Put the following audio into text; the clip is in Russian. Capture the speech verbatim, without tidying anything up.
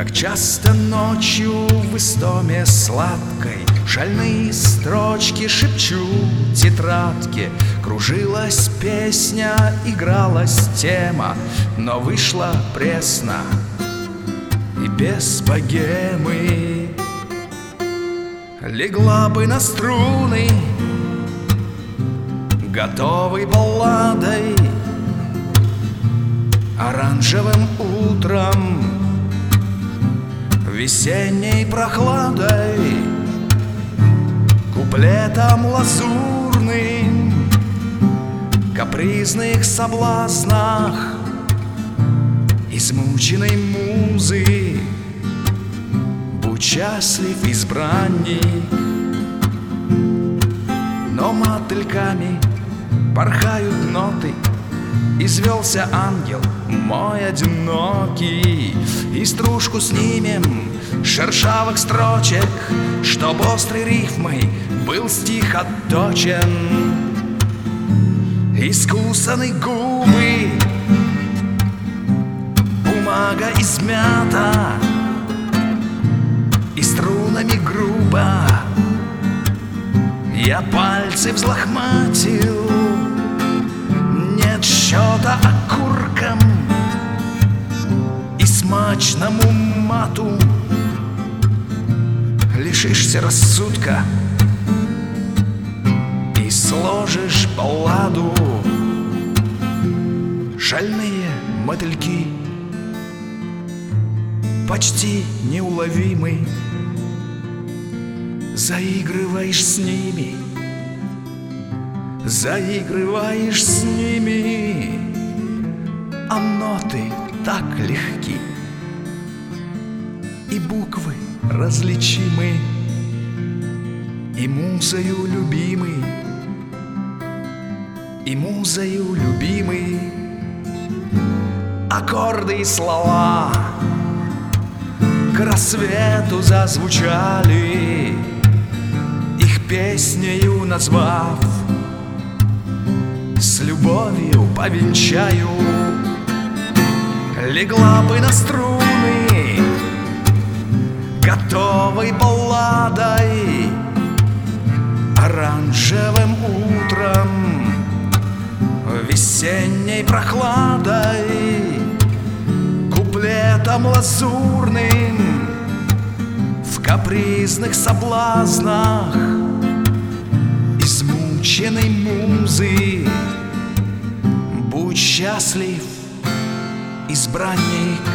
Как часто ночью в истоме сладкой шальные строчки шепчу тетрадке. Кружилась песня, игралась тема, но вышла пресно и без богемы. Легла бы на струны готовой балладой, оранжевым утром, весенней прохладой, куплетом лазурным, капризных соблазнах измученной музы. Будь счастлив, избранник. Но мотыльками порхают ноты, извелся ангел мой одинокий. И стружку снимем шершавых строчек, чтоб острой рифмой был стих отточен. Искусаны губы, бумага измята, и струнами грубо я пальцы взлохматил. Нет счета окуркам и смачному мату. Лишишься рассудка и сложишь балладу. Шальные мотыльки почти неуловимы, заигрываешь с ними, заигрываешь с ними, а ноты так легки, и буквы различимы, и музою любимы, и музою любимы. Аккорды и слова к рассвету зазвучали, их песнею назвав, с любовью повенчаю. Легла бы на струны готовой балладой, оранжевым утром, весенней прохладой, куплетом лазурным, в капризных соблазнах измученной музы. Будь счастлив, избранник.